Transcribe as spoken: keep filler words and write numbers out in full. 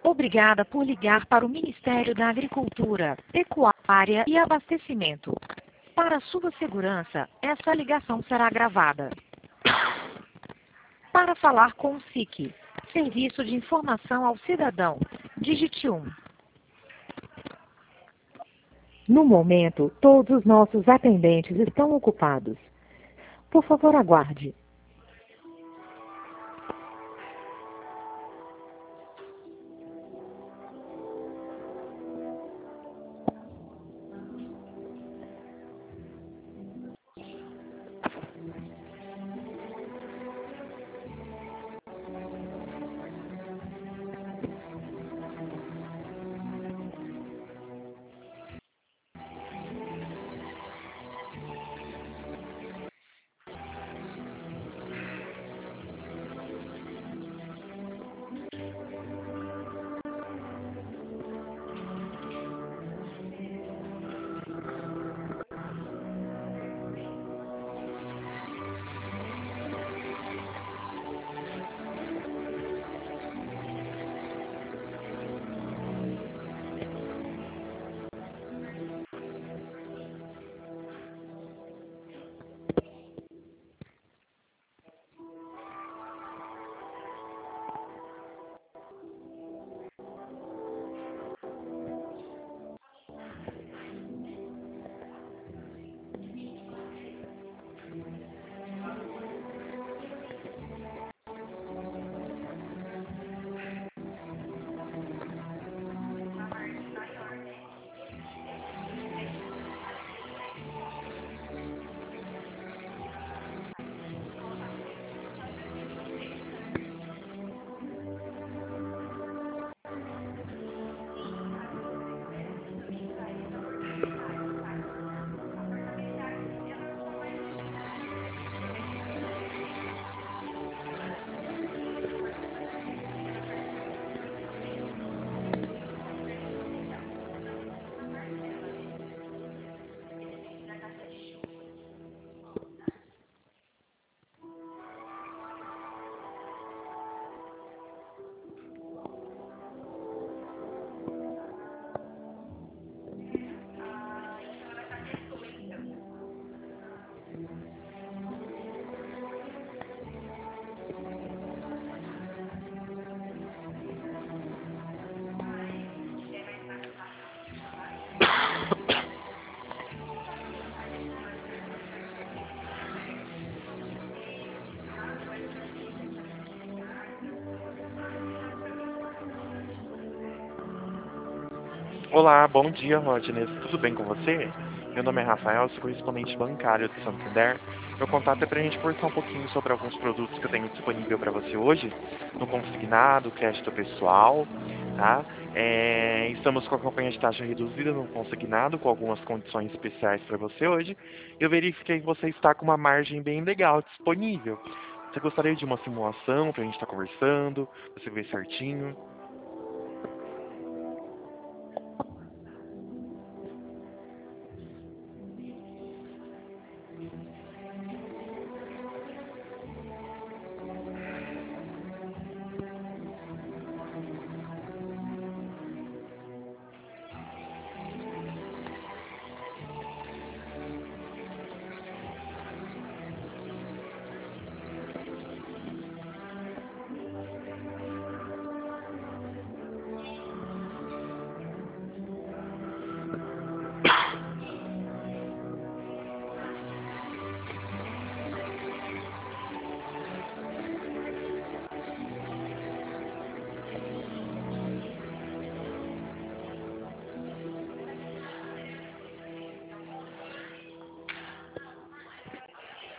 Obrigada por ligar para o Ministério da Agricultura, Pecuária e Abastecimento. Para sua segurança, essa ligação será gravada. Para falar com o S I C, Serviço de Informação ao Cidadão, digite um. No momento, todos os nossos atendentes estão ocupados. Por favor, aguarde. Olá, bom dia, Rodney. Tudo bem com você? Meu nome é Rafael, sou correspondente bancário do Santander. Meu contato é para a gente conversar um pouquinho sobre alguns produtos que eu tenho disponível para você hoje, no consignado, crédito pessoal, tá? É, estamos com a campanha de taxa reduzida no consignado, com algumas condições especiais para você hoje. Eu verifiquei que você está com uma margem bem legal disponível. Você gostaria de uma simulação para a gente estar conversando, você ver certinho?